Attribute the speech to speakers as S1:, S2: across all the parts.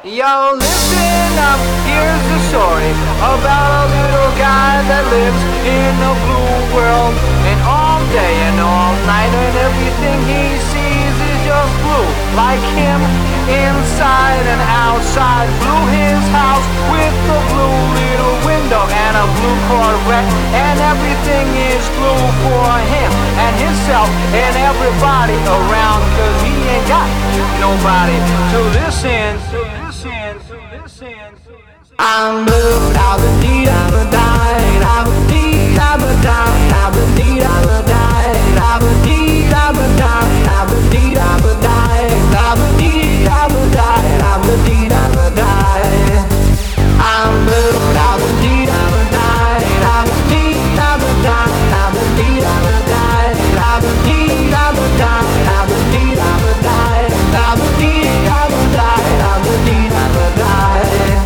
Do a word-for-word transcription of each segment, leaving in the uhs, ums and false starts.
S1: Yo, listen up, here's the story about a little guy that lives in a blue world. And all day and all night and everything he sees is just blue. Like him, inside and outside. Blue his house with a blue little window and a blue Corvette. And everything is blue for him and himself and everybody around. Cause he ain't got nobody to listen to. I'm blue, da ba dee da ba die, da ba dee da ba die, da ba dee da ba die, da ba dee da ba die, da ba dee da ba die, da ba dee da ba die, da ba dee da ba die. I'm blue, da ba dee da ba die, da ba dee da ba die, da ba dee da ba die, da ba dee da ba die, da ba dee da ba die, da ba dee da ba die, da ba dee da ba die.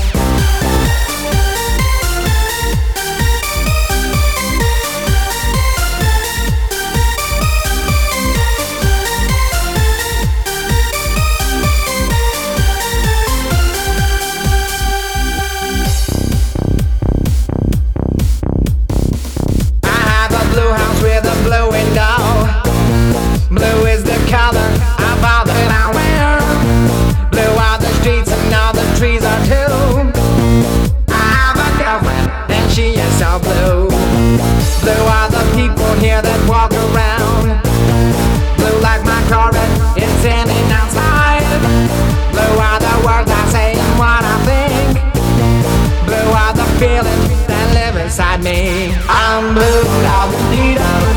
S1: Blue is the color of all that I wear. Blue are the streets and all the trees are too. I have a girlfriend and she is so blue. Blue are the people here that walk around. Blue like my Corvette, it's standing outside. Blue are the words I say and what I think. Blue are the feelings that live inside me. I'm blue, da ba dee da.